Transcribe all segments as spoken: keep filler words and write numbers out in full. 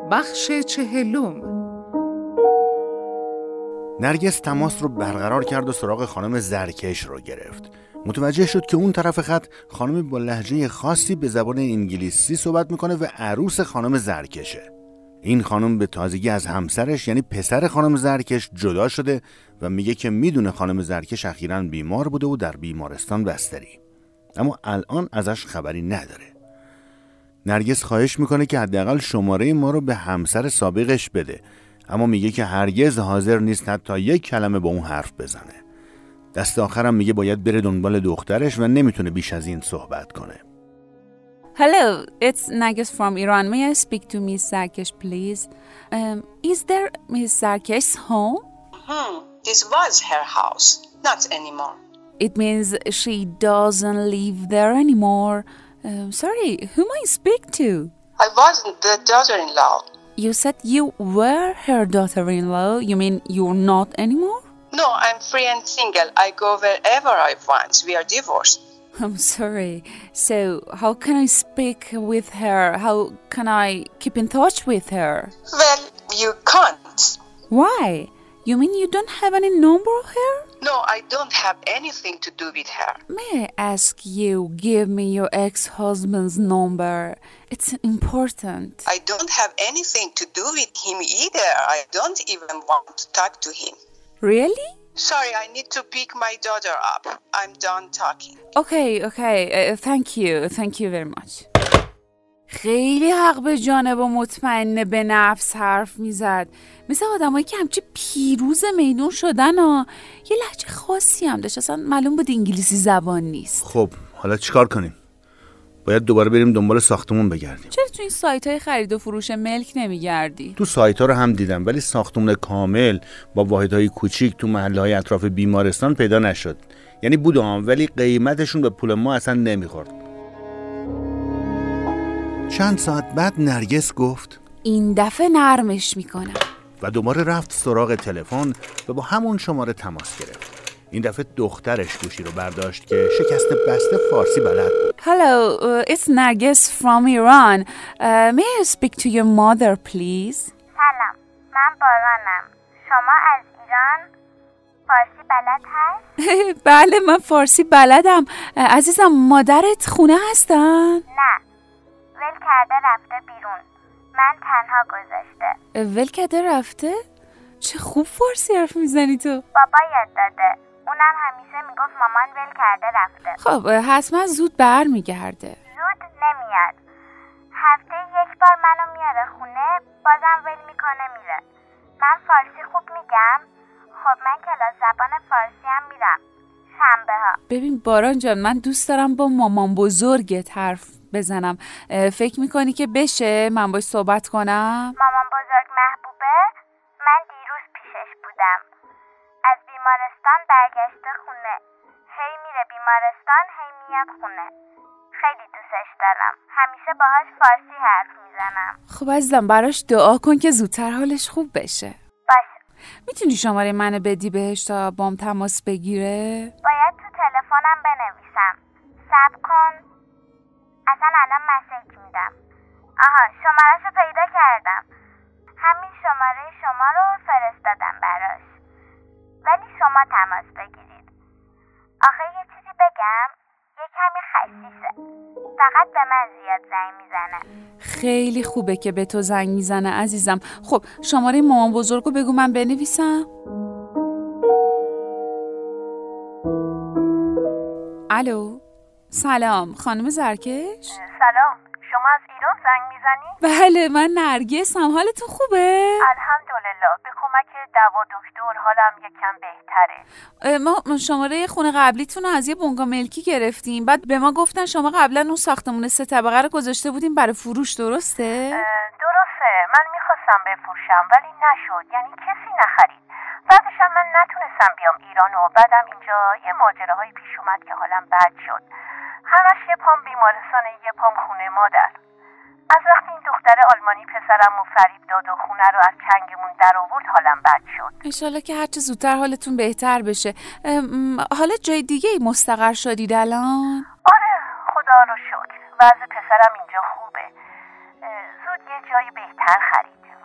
بخش چهلم. نرگس تماس رو برقرار کرد و سراغ خانم زرکش رو گرفت. متوجه شد که اون طرف خط خانمی با لهجه خاصی به زبان انگلیسی صحبت میکنه و عروس خانم زرکشه. این خانم به تازگی از همسرش یعنی پسر خانم زرکش جدا شده و میگه که میدونه خانم زرکش اخیراً بیمار بوده و در بیمارستان بستری، اما الان ازش خبری نداره. نرگس خواهش میکنه که حداقل شماره ما رو به همسر سابقش بده، اما میگه که هرگز حاضر نیست حتی یک کلمه با اون حرف بزنه. دست آخرم میگه باید بره دنبال دخترش و نمیتونه بیش از این صحبت کنه. Hello, it's Narges from Iran. May I speak to Miss Zarkesh, please? Um, is there Miss Zarkesh's home? Hmm, this was her house, not anymore. It means she doesn't live there anymore. Um, sorry, who am I speak to? I wasn't the daughter-in-law. You said you were her daughter-in-law. You mean you're not anymore? No, I'm free and single. I go wherever I want. We are divorced. I'm sorry. So, how can I speak with her? How can I keep in touch with her? Well, you can't. Why? You mean you don't have any number of her? No, I don't have anything to do with her. May I ask you, give me your ex-husband's number. It's important. I don't have anything to do with him either. I don't even want to talk to him. Really? Sorry, I need to pick my daughter up. I'm done talking. Okay, okay. Uh, thank you. Thank you very much. خیلی حق به جانب و مطمئن به نفس حرف میزد، مثل آدمایی که همچی پیروز میدون شدن ها. یه لهجه خاصی هم داشت، اصلا معلوم بود انگلیسی زبان نیست. خب حالا چیکار کنیم؟ باید دوباره بریم دنبال ساختمون بگردیم. چرا تو این سایت های خرید و فروش ملک نمیگردی؟ تو سایت ها رو هم دیدم ولی ساختمون کامل با واحدهای کوچیک تو محله های اطراف بیمارستان پیدا نشد. یعنی بود هم ولی قیمتشون به پول ما اصلا نمیخورد. چند ساعت بعد نرگس گفت این دفعه نرمش میکنم و دوباره رفت سراغ تلفن و با همون شماره تماس گرفت. این دفعه دخترش گوشی رو برداشت که شکست بسته فارسی بلد بود. Hello, uh, it's Narges from Iran. Uh, may I speak to your mother, please? سلام، من بارانم. شما از ایران؟ فارسی بلد هست؟ بله من فارسی بلدم. عزیزم مادرت خونه هستن؟ نه، ول کرده رفته بیرون. من تنها گذاشته. ول کرده رفته؟ چه خوب فارسی حرف میزنی تو. بابا یاد داده. اونم همیشه میگفت مامان ول کرده رفته. خب حتما زود بر میگرده. زود نمیاد. هفته یک بار منو میاره خونه، بازم ول میکنه میره. من فارسی خوب میگم. خب من کلاس زبان فارسی هم میرم شنبه ها. ببین باران جان، من دوست دارم با مامان بزرگت حرف بزنم. فکر میکنی که بشه من باش صحبت کنم؟ مامان بزرگ محبوبه؟ من دیروز پیشش بودم. از بیمارستان برگشته خونه. هی میره بیمارستان هی میاد خونه. خیلی دوستش دارم. همیشه باهاش فارسی حرف میزنم. خب عزیزم براش دعا کن که زودتر حالش خوب بشه. باشه. میتونی شماره منو بدی بهش تا بام تماس بگیره؟ باید تو تلفنم بنویسم. صبر کن. اصلا الان مسیج میدم. آها شمارهشو پیدا کردم. همین شماره شما رو فرستادم براش. ولی شما تماس بگیرید. آخه یه چیزی بگم، یه کمی خسیسه. فقط به من زیاد زنگ میزنه. خیلی خوبه که به تو زنگ میزنه عزیزم. خب شماره مامان بزرگو بگو من بنویسم. الو سلام خانم زرکش. سلام، شما از ایران زنگ میزنی؟ بله من نرگسم. حالتون خوبه؟ الحمدلله، به کمک دوا دکتر حالم یکم بهتره. ما شماره خونه قبلیتون رو از یه بنگاه ملکی گرفتیم، بعد به ما گفتن شما قبلا اون ساختمون سه طبقه رو گذاشته بودیم برای فروش، درسته؟ درسته، من میخواستم بفروشم ولی نشد، یعنی کسی نخرید. بعدش هم من نتونستم بیام ایران و بعدم اینجا یه ماجراهایی پیش اومد که حالم بد شد. همش یه پام بیمارستان، یه پام خونه مادر. از وقتی این دختر آلمانی پسرمو فریب داد و خونه رو از چنگمون در آورد حالم بد شد. انشالله که هرچه زودتر حالتون بهتر بشه. حالا جای دیگه مستقر شدید الان؟ آره خدا رو شکر، وضع پسرم اینجا خوبه. زود یه جای بهتر خرید.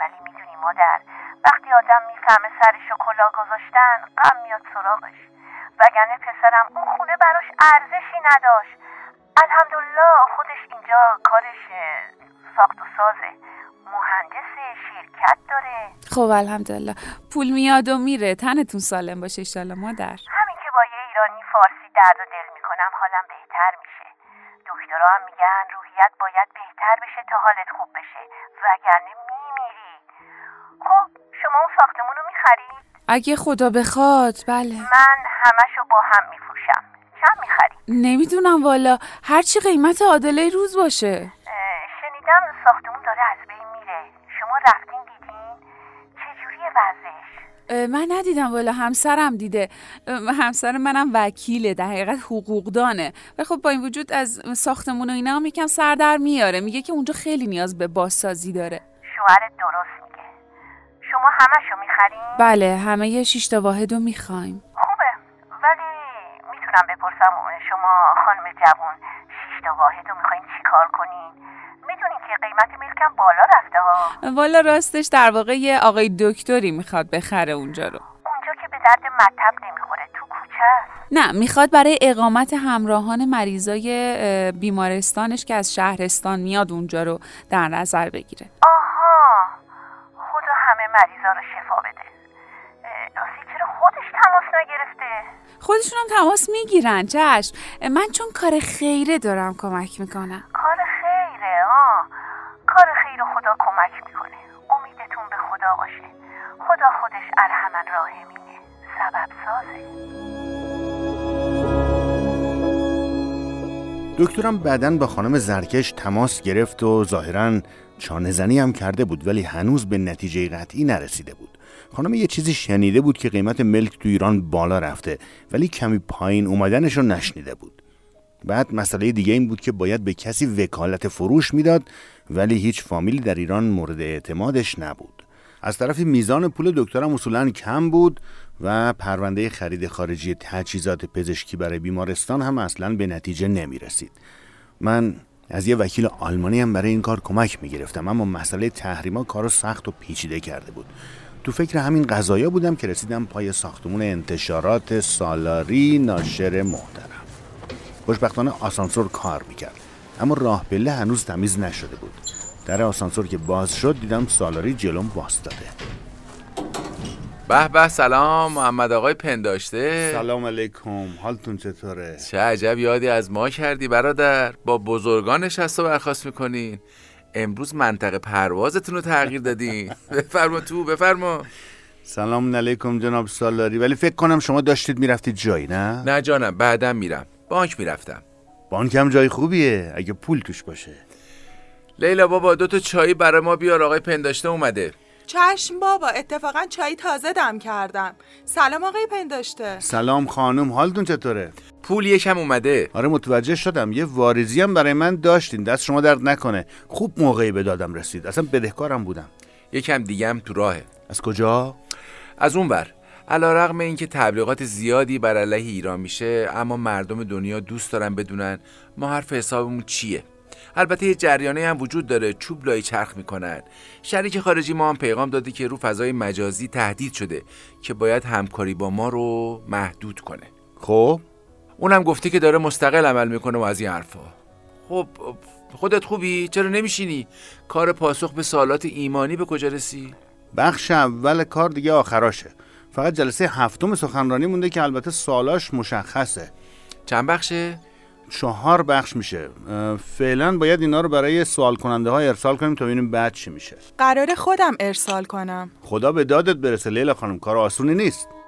ولی میدونی مادر، وقتی آدم میفهمه سرشو کلاه گذاشتن غم میاد سراغش. وگرنه پسرم اون خونه براش ارزشی نداشت. الحمدلله خودش اینجا کارش ساخت و سازه، مهندس شرکت داره. خب الحمدلله پول میاد و میره. تنتون سالم باشه انشالله مادر. همین که با یه ایرانی فارسی درد و دل میکنم حالم بهتر میشه. دکترها هم میگن روحیت باید بهتر بشه تا حالت خوب بشه، وگرنه میمیری. خب شما اون ساختمون رو میخرید؟ اگه خدا بخواد بله. من همشو با هم میفروشم. چند میخرید؟ نمیدونم والا، هرچی قیمت عادله روز باشه. شنیدم ساختمون داره از بین میره. شما رفتین دیدین؟ چجوریه وضعش؟ من ندیدم والا، همسرم دیده. همسر منم وکیله، در حقیقت حقوقدانه، و خب با این وجود از ساختمون و اینا هم یکم سر در میاره. میگه که اونجا خیلی نیاز به بازسازی داره. شوهرت درست میگه. شما همشو میخرین؟ بله همه شش تا واحدو میخوایم. خوبه، ولی میتونم بپرسم شما خانم جوون شش تا واحدو میخواین چی کار کنین؟ میدونین که قیمت ملکم بالا رفته ها. والا راستش در واقع یه آقای دکتری میخواد بخره اونجا رو. اونجا که به درد مطب نمیخوره، تو کوچه است. نه، میخواد برای اقامت همراهان مریضای بیمارستانش که از شهرستان میاد اونجا رو در نظر بگیره. آها، خدا همه مریضا رو شفا بده. راستی چرا خودش تماس نگرفته؟ خودشون هم تماس میگیرن. چشم، من چون کار خیره دارم کمک میکنم. کار خیره؟ آه، کار خیر خدا کمک میکنه. امیدتون به خدا باشه. خدا خودش ارحم الراحمینه، سبب سازه. دکترم بعداً با خانم زرکش تماس گرفت و ظاهراً چانه‌زنی هم کرده بود، ولی هنوز به نتیجه قطعی نرسیده بود. خانم یه چیزی شنیده بود که قیمت ملک تو ایران بالا رفته، ولی کمی پایین اومدنش رو نشنیده بود. بعد مسئله دیگه این بود که باید به کسی وکالت فروش میداد، ولی هیچ فامیلی در ایران مورد اعتمادش نبود. از طرفی میزان پول دکترم اصولاً کم بود و پرونده خرید خارجی تجهیزات پزشکی برای بیمارستان هم اصلاً به نتیجه نمی رسید. من از یه وکیل آلمانی هم برای این کار کمک می گرفتم، اما مسئله تحریما کارو سخت و پیچیده کرده بود. تو فکر همین قضایا بودم که رسیدم پای ساختمون انتشارات سالاری ناشر محترم. خوشبختانه آسانسور کار میکرد، اما راه پله هنوز تمیز نشده بود. در آسانسور که باز شد دیدم سالاری جلوم واسطاده. به به، سلام محمد آقای پنداشته. سلام علیکم، حالتون چطوره؟ چه عجب یادی از ما کردی برادر، با بزرگان نشست و برخاست میکنین. امروز منطقه پروازتون رو تغییر دادین. بفرما تو، بفرما. سلام علیکم جناب سالاری، ولی فکر کنم شما داشتید میرفتید جایی، نه؟ نه جانم، بعدم میرم، بانک میرفتم. بانک هم جای خوبیه اگه پول توش باشه. لیلا بابا دو تا چایی برای ما بیار، آقای پنداشته اومده. چشم بابا، اتفاقا چای تازه دم کردم. سلام آقای پنداشته. سلام خانم، حالتون چطوره؟ پول یکم اومده. آره متوجه شدم، یه واریزی هم برای من داشتین، دست شما درد نکنه. خوب موقعی به دادم رسید، اصلا بدهکارم بودم. یکم دیگه هم تو راهه. از کجا؟ از اون بر. علیرغم اینکه تبلیغات زیادی بر علیه ایران میشه، اما مردم دنیا دوست دارن بدونن ما حرف حسابمون چیه. البته یه جریانه هم وجود داره، چوب لای چرخ میکنن. شریک خارجی ما هم پیغام دادی که رو فضای مجازی تهدید شده که باید همکاری با ما رو محدود کنه. خب اونم گفته که داره مستقل عمل میکنه و از این حرفا. خب خودت خوبی؟ چرا نمیشینی؟ کار پاسخ به سوالات ایمانی به کجا رسی؟ بخش اول کار دیگه آخراشه، فقط جلسه هفتم سخنرانی مونده که البته سالاش مشخصه. چند بخشه؟ چهار بخش میشه. فعلا باید اینا رو برای سوال کننده ها ارسال کنیم تا ببینیم بعد چی میشه. قراره خودم ارسال کنم. خدا به دادت برسه لیلا خانم، کار آسونی نیست.